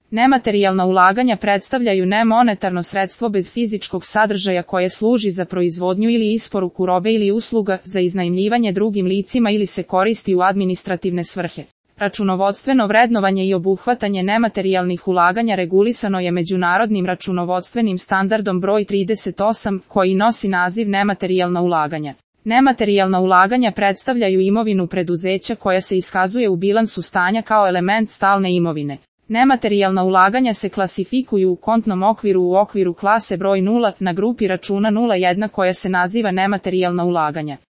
Nematerijalna ulaganja predstavljaju nemonetarno sredstvo bez fizičkog sadržaja koje služi za proizvodnju ili isporuku robe ili usluga, za iznajmljivanje drugim licima ili se koristi u administrativne svrhe. Računovodstveno vrednovanje i obuhvatanje nematerijalnih ulaganja regulisano je Međunarodnim računovodstvenim standardom broj 38, koji nosi naziv nematerijalna ulaganja. Nematerijalna ulaganja predstavljaju imovinu preduzeća koja se iskazuje u bilansu stanja kao element stalne imovine. Nematerijalna ulaganja se klasifikuju u kontnom okviru u okviru klase broj 0 na grupi računa 01 koja se naziva nematerijalna ulaganja.